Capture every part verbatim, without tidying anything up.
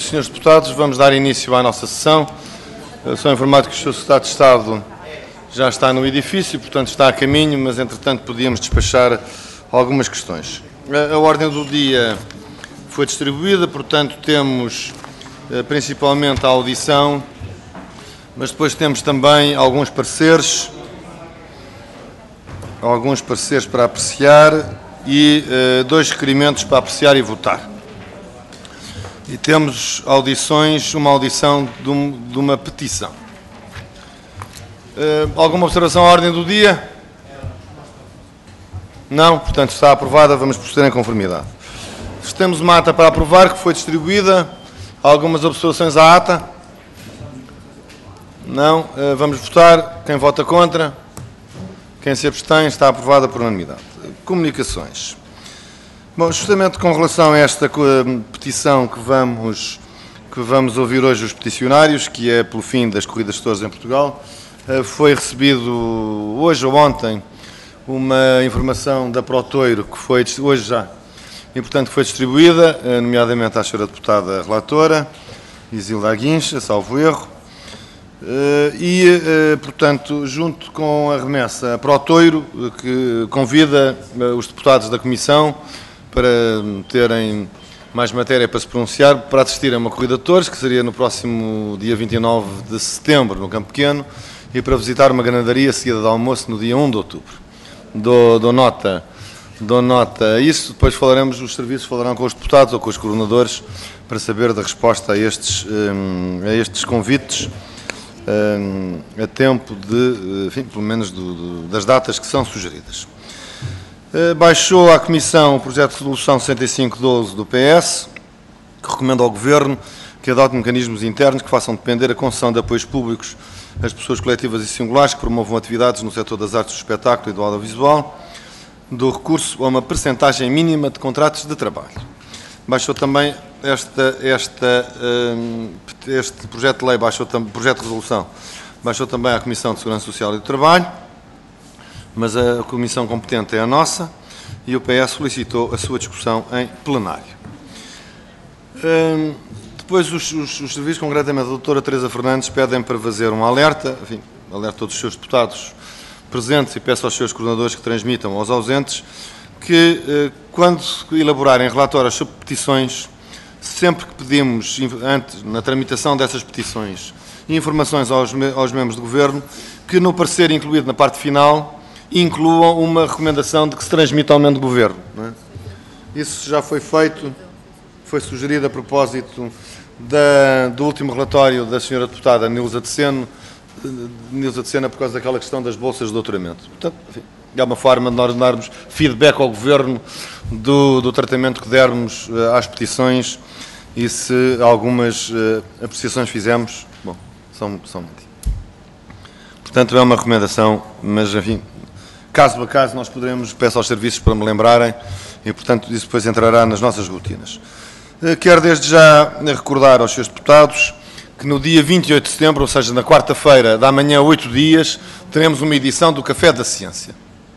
senhores deputados, vamos dar início à nossa sessão. Eu sou informado que o senhor Secretário de Estado já está no edifício, portanto está a caminho, mas entretanto podíamos despachar algumas questões. A, a ordem do dia foi distribuída, portanto temos eh, principalmente a audição, mas depois temos também alguns pareceres, alguns pareceres para apreciar e eh, dois requerimentos para apreciar e votar. E temos audições, uma audição de, um, de uma petição. Uh, alguma observação à ordem do dia? Não? Portanto, está aprovada, vamos proceder em conformidade. Temos uma ata para aprovar, que foi distribuída. Algumas observações à ata? Não? Uh, vamos votar. Quem vota contra? Quem se abstém? Está aprovada por unanimidade. Comunicações. Bom, justamente com relação a esta petição que vamos, que vamos ouvir hoje os peticionários, que é pelo fim das corridas de touros em Portugal, foi recebido hoje ou ontem uma informação da Protoiro que foi, hoje já, e portanto foi distribuída, nomeadamente à senhora deputada relatora, Isilda Aguincha, salvo erro, e, portanto, junto com a remessa a Protoiro, que convida os deputados da Comissão para terem mais matéria para se pronunciar, para assistir a uma corrida de touros, que seria no próximo dia vinte e nove de setembro, no Campo Pequeno, e para visitar uma ganadaria seguida de almoço no dia um de outubro. Dou, dou nota, dou nota a isso, depois falaremos, os serviços falarão com os deputados ou com os coordenadores para saber da resposta a estes, a estes convites a tempo de, enfim, pelo menos do, do, das datas que são sugeridas. Baixou à Comissão o projeto de resolução sessenta e cinco doze do P S, que recomenda ao Governo que adote mecanismos internos que façam depender a concessão de apoios públicos às pessoas coletivas e singulares que promovam atividades no setor das artes do espetáculo e do audiovisual, do recurso a uma percentagem mínima de contratos de trabalho. Baixou também esta, esta, este projeto de lei, baixou, projeto de resolução, baixou também à Comissão de Segurança Social e do Trabalho, mas a comissão competente é a nossa e o P S solicitou a sua discussão em plenário. Hum, depois, os, os, os serviços, concretamente a doutora Teresa Fernandes, pedem para fazer um alerta, enfim, alerta a todos os seus deputados presentes e peço aos seus coordenadores que transmitam aos ausentes que, eh, quando elaborarem relatórios sobre petições, sempre que pedimos, antes, na tramitação dessas petições, informações aos, aos membros do Governo, que no parecer incluído na parte final, incluam uma recomendação de que se transmita ao membro do Governo. Não é? Isso já foi feito, foi sugerido a propósito da, do último relatório da senhora deputada Nilza de Sena, Nilza de Sena por causa daquela questão das bolsas de doutoramento. Portanto, enfim, é uma forma de nós darmos feedback ao Governo do, do tratamento que dermos uh, às petições e se algumas uh, apreciações fizemos, bom, são, são portanto é uma recomendação, mas enfim, caso a caso, nós poderemos, peço aos serviços para me lembrarem e, portanto, isso depois entrará nas nossas rotinas. Quero desde já recordar aos seus deputados que no dia vinte e oito de setembro, ou seja, na quarta-feira, da manhã, oito dias, teremos uma edição do Café da Ciência.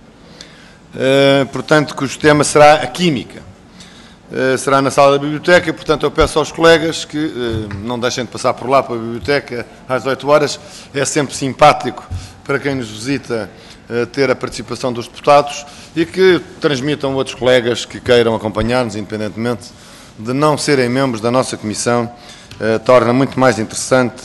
Portanto, cujo tema será a Química. Será na sala da biblioteca, portanto, eu peço aos colegas que não deixem de passar por lá para a biblioteca às oito horas. É sempre simpático para quem nos visita ter a participação dos deputados e que transmitam outros colegas que queiram acompanhar-nos, independentemente de não serem membros da nossa Comissão, eh, torna muito mais interessante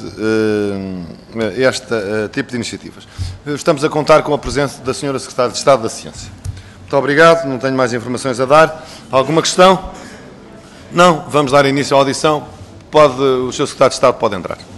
eh, este eh, tipo de iniciativas. Estamos a contar com a presença da senhora Secretária de Estado da Ciência. Muito obrigado, não tenho mais informações a dar. Alguma questão? Não? Vamos dar início à audição. Pode, o senhor Secretário de Estado pode entrar.